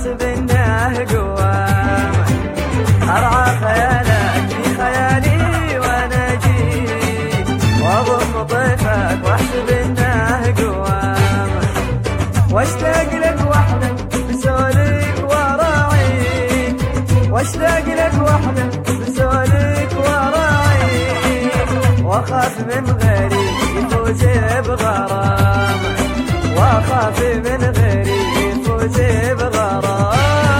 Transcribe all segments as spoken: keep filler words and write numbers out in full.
واحسب انه قوامك. ارعى خيالك في خيالي وانا اجيك، واضم طيفك واحسب انه قوامك. واشتاق لك واحلم بسولك وراعيك، واشتاق لك واحلم بسولك وراعيك. واخاف من غيري يفوز بغرامك، واخاف من غيري يفوز بغرامك.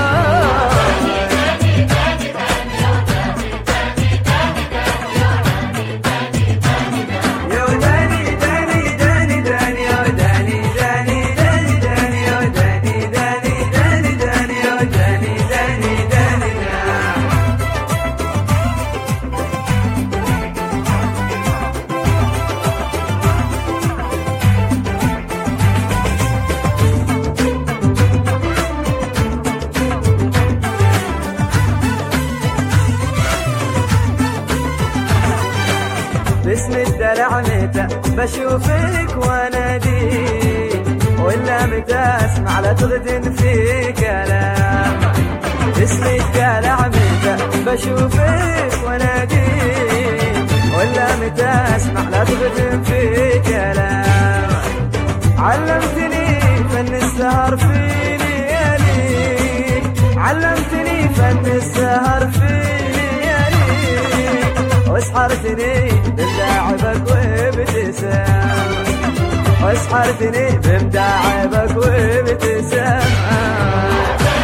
باسم الدلع متى بشوفك واناديك، ولا متى اسمع لا تغدن في كلامك. باسم الدلع متى بشوفك واناديك، ولا متى اسمع لا تغدن في كلامك. علمتني فن السهر في لياليك، علمتني فن السهر في لياليك. واسحرتني بمداعبك وابتسامك، واسحرتني بمداعبك وابتسامك.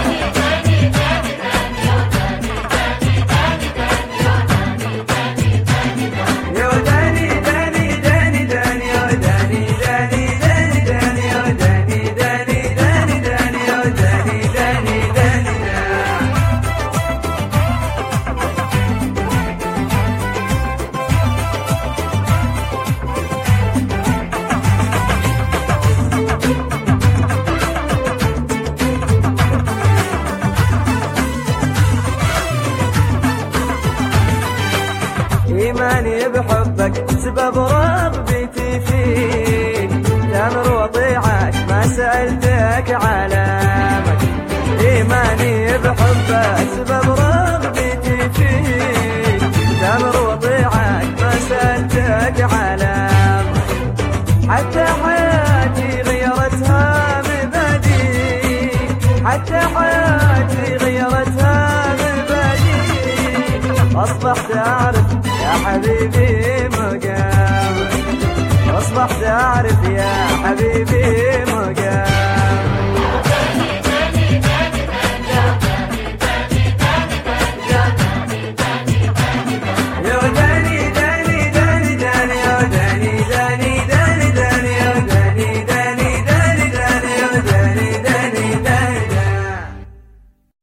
إيماني بحبك سبب رغبتي فيك، تمر وطيعك ما سألتك علامك. إيماني بحبك سبب رغبتي فيك، تمر وطيعك ما سألتك علامك. حتى حياتي غيرتها مبادئك، حتى حياتي غيرتها مبادئك. أصبحت أعرف يا حبيبي مقامك، أصبحت أعرف يا حبيبي مقامك.